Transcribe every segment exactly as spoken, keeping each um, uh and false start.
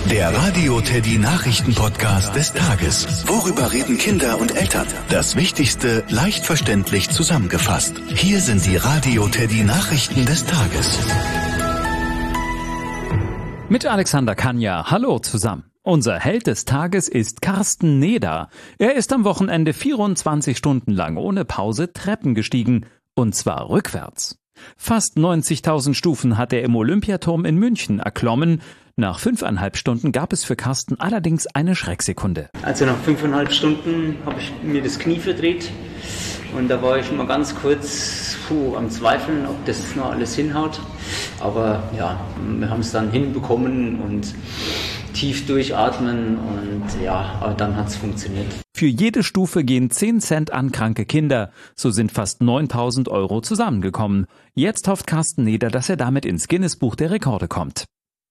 Der Radio Teddy Nachrichten-Podcast des Tages. Worüber reden Kinder und Eltern? Das Wichtigste leicht verständlich zusammengefasst. Hier sind die Radio Teddy Nachrichten des Tages. Mit Alexander Kanja. Hallo zusammen. Unser Held des Tages ist Carsten Neder. Er ist am Wochenende vierundzwanzig Stunden lang ohne Pause Treppen gestiegen. Und zwar rückwärts. Fast neunzigtausend Stufen hat er im Olympiaturm in München erklommen. Nach fünfeinhalb Stunden gab es für Carsten allerdings eine Schrecksekunde. Also nach fünfeinhalb Stunden habe ich mir das Knie verdreht und da war ich schon mal ganz kurz puh, am Zweifeln, ob das noch alles hinhaut. Aber ja, wir haben es dann hinbekommen und tief durchatmen und ja, aber dann hat es funktioniert. Für jede Stufe gehen zehn Cent an kranke Kinder. So sind fast neuntausend Euro zusammengekommen. Jetzt hofft Carsten Neder, dass er damit ins Guinness-Buch der Rekorde kommt.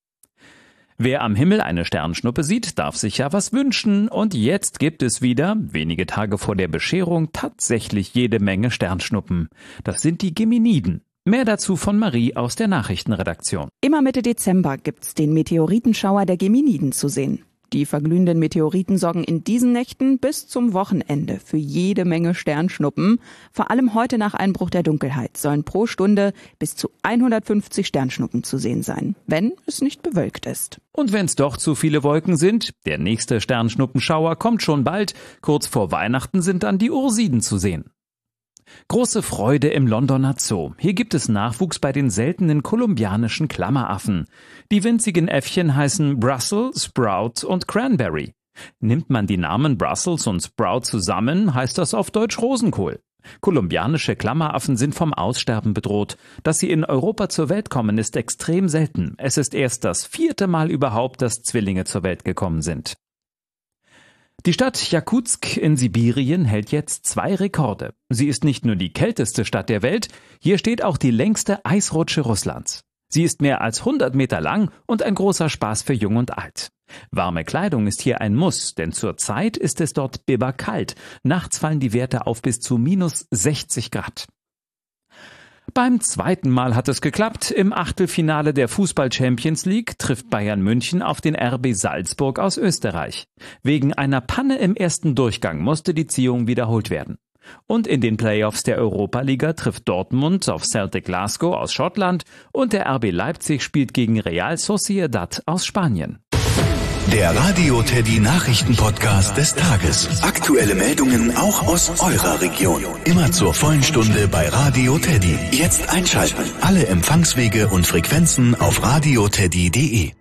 Wer am Himmel eine Sternschnuppe sieht, darf sich ja was wünschen. Und jetzt gibt es wieder, wenige Tage vor der Bescherung, tatsächlich jede Menge Sternschnuppen. Das sind die Geminiden. Mehr dazu von Marie aus der Nachrichtenredaktion. Immer Mitte Dezember gibt's den Meteoritenschauer der Geminiden zu sehen. Die verglühenden Meteoriten sorgen in diesen Nächten bis zum Wochenende für jede Menge Sternschnuppen. Vor allem heute nach Einbruch der Dunkelheit sollen pro Stunde bis zu hundertfünfzig Sternschnuppen zu sehen sein, wenn es nicht bewölkt ist. Und wenn es doch zu viele Wolken sind, der nächste Sternschnuppenschauer kommt schon bald. Kurz vor Weihnachten sind dann die Ursiden zu sehen. Große Freude im Londoner Zoo. Hier gibt es Nachwuchs bei den seltenen kolumbianischen Klammeraffen. Die winzigen Äffchen heißen Brussel, Sprout und Cranberry. Nimmt man die Namen Brussels und Sprout zusammen, heißt das auf Deutsch Rosenkohl. Kolumbianische Klammeraffen sind vom Aussterben bedroht. Dass sie in Europa zur Welt kommen, ist extrem selten. Es ist erst das vierte Mal überhaupt, dass Zwillinge zur Welt gekommen sind. Die Stadt Jakutsk in Sibirien hält jetzt zwei Rekorde. Sie ist nicht nur die kälteste Stadt der Welt, hier steht auch die längste Eisrutsche Russlands. Sie ist mehr als hundert Meter lang und ein großer Spaß für Jung und Alt. Warme Kleidung ist hier ein Muss, denn zurzeit ist es dort bibberkalt. Nachts fallen die Werte auf bis zu minus sechzig Grad. Beim zweiten Mal hat es geklappt. Im Achtelfinale der Fußball-Champions League trifft Bayern München auf den R B Salzburg aus Österreich. Wegen einer Panne im ersten Durchgang musste die Ziehung wiederholt werden. Und in den Playoffs der Europa-Liga trifft Dortmund auf Celtic Glasgow aus Schottland und der R B Leipzig spielt gegen Real Sociedad aus Spanien. Der Radio Teddy Nachrichten-Podcast des Tages. Aktuelle Meldungen auch aus eurer Region. Immer zur vollen Stunde bei Radio Teddy. Jetzt einschalten. Alle Empfangswege und Frequenzen auf radioteddy punkt de.